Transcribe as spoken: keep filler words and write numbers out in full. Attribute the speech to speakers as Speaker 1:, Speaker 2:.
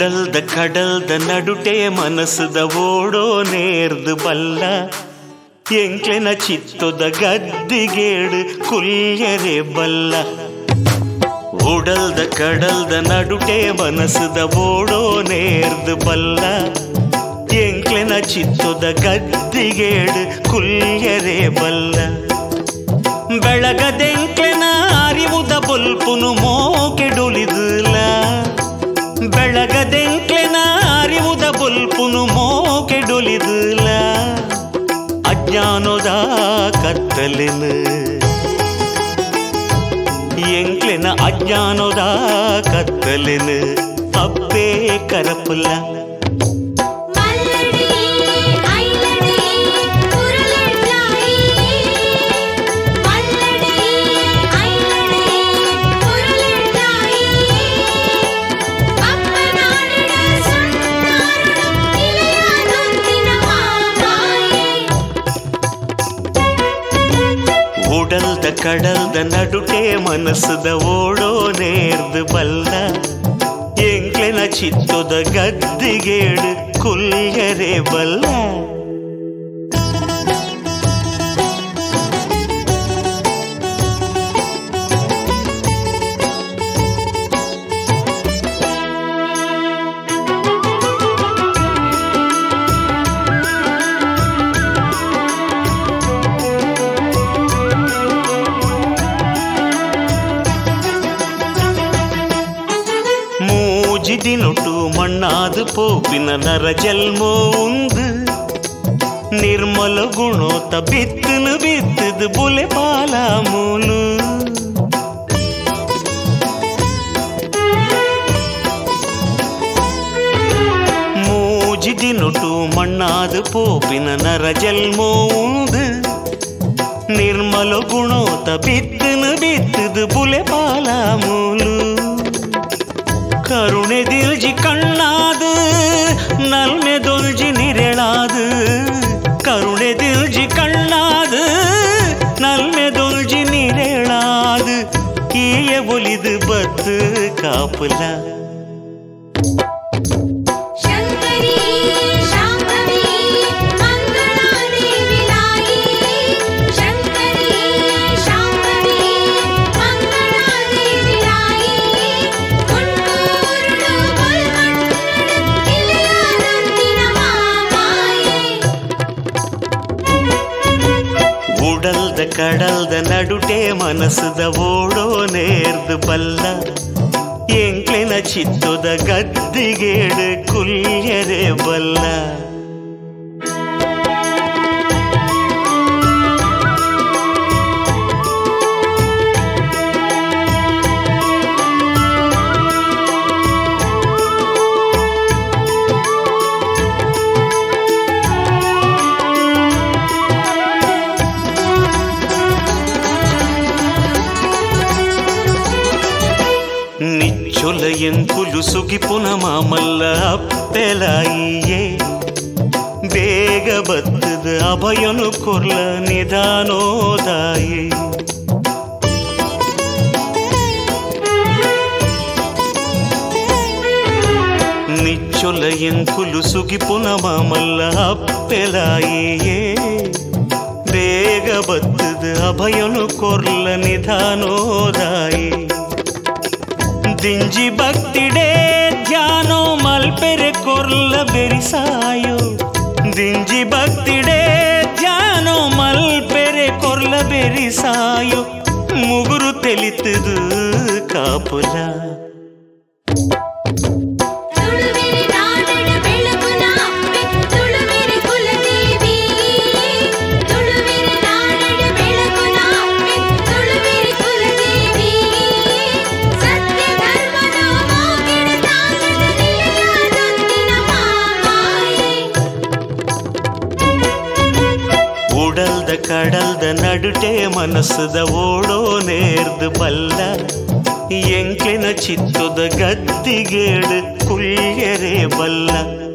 Speaker 1: ಉಡಲ್ದ ಕಡಲ್ದ ನಡುಟೆ ಮನಸ್ಸದ ಓಡೋ ನೇರ್ದು ಬಲ್ಲ ಎಂಕ್ಲೆನ ಚಿತ್ತದ ಗದ್ದಿಗೇಡು ಕುಲ್ಯರೆ ಬಲ್ಲ. ಉಡಲ್ದ ಕಡಲ್ದ ನಡುಟೆ ಮನಸ್ಸದ ಓಡೋ ನೇರ್ದು ಬಲ್ಲ ಎಂಕ್ಲೆನ ಚಿತ್ತದ ಗದ್ದಿಗೇಡು ಕುಲ್ಯರೆ ಬಲ್ಲ. ಬೆಳಗದೆಂಕ್ಲೆನ ಅರಿವುದ ಬೊಲ್ಪುನು ಮೋಕೆಡುಲಿದುಲ ಬೆಳಗದೆಂಕ್ಲೆನ ಅರಿವುದ ಬೊಲ್ಪುನು ಮೋಕೆಡುಲಿದುಲ. ಅಜ್ಞಾನದ ಕತ್ತಲೆನು ಎಂಕ್ಲೆನ ಅಜ್ಞಾನದ ಕತ್ತಲೆನು ಅಪ್ಪೇ ಕರಪುಲ್ಲ. ಉಡಲ್ದ ಕಡಲ್ದ ನಡುಟೆ ಮನಸ್ಸದ ಓಡೋ ನೇರ್ದು ಬಲ್ಲ ಎಂಕ್ಲೆನ ಚಿತ್ತದ ಗದ್ದಿಗೇಡು ಕುಲ್ಯರೆ ಬಲ್ಲ. ಜಿದಿನೊಟ್ಟು ಮಣ್ಣಾದು ಪೋಪಿನ ನರ ಜನ್ಮೋ ಉಂದು ನಿರ್ಮಲ ಗುಣೋತ ಬಿತ್ತನು ಬಿತ್ತದು ಬುಲೆ ಪಾಲ ಮೂಲು. ಮೂಜಿದಿನೊಟ್ಟು ಮಣ್ಣಾದು ಪೋಪಿನ ನರ ಜನ್ಮೋ ಉಂದು ನಿರ್ಮಲ ಗುಣೋತ ಬಿತ್ತನು ಬಿತ್ತದು ಬುಲೆ ಪಾಲ ಮೂಲು. ಕರುಣೆ ದಿಲ್ಜಿ ಕಣ್ಣಾದು ನಲ್ಮೆ ದೊಲ್ಜಿ ನಿರೆಳಾದು ಕರುಣೆ ದಿಲ್ಜಿ ಕಣ್ಣಾದು ನಲ್ಮೆ ದೊಲ್ಜಿ ನಿರೆಳಾದು ಈಯ ಒಲಿದು ಬತ್ತು ಕಾಪುಲ. ಉಡಲ್ದ ಕಡಲ್ದ ನಡುಟೆ ಮನಸ್ಸದ ಓಡೋ ನೇರ್ದು ಬಲ್ಲ ಎಂಕ್ಲೆನ ಚಿತ್ತದ ಗದ್ದಿಗೇಡು ಕುಲ್ಯರೆ ಬಲ್ಲ. ನಿಚ್ಚೊಲ ಎಂಕುಲು ಸುಗಿಪುನ ಮಾಮಲ್ಲ ಅಪ್ಪೆಲಾಯಿಯೇ ಬೇಗ ಬತ್ತದ ಅಭಯನು ಕೊರ್ಲ ನಿಧಾನೋದಾಯೇ. ನಿಚ್ಚೊಲ ಎಂಕುಲು ಸುಗಿಪುನ ಮಾಮಲ್ಲ ಅಪ್ಪೆಲಾಯಿಯೇ ಬೇಗ ಬತ್ತದ ಅಭಯನು ಕೊರ್ಲ ನಿಧಾನೋದಾಯೇ. ದಿಂಜಿ ಭಕ್ತಿಡೇ ಧ್ಯಾನೋ ಮಲ್ಪೆರೆ ಕೊರ್ಲ ಬೆರಿಸಾಯೋ ದಿಂಜಿ ಭಕ್ತಿಡೇ ಧ್ಯಾನೋ ಮಲ್ಪೆರೆ ಕೊರ್ಲ ಬೆರಿಸಾಯೋ ಮುಗುರು ತೆಲಿತದು ಕಾಪುಲ. ಉಡಲ್ದ ಕಡಲ್ದ ನಡುಟೆ ಮನಸ್ಸದ ಓಡೋ ನೇರ್ದು ಬಲ್ಲ ಎಂಕ್ಲೆನ ಚಿತ್ತದ ಗದ್ದಿಗೇಡು ಕುಲ್ಯರೆ ಬಲ್ಲ.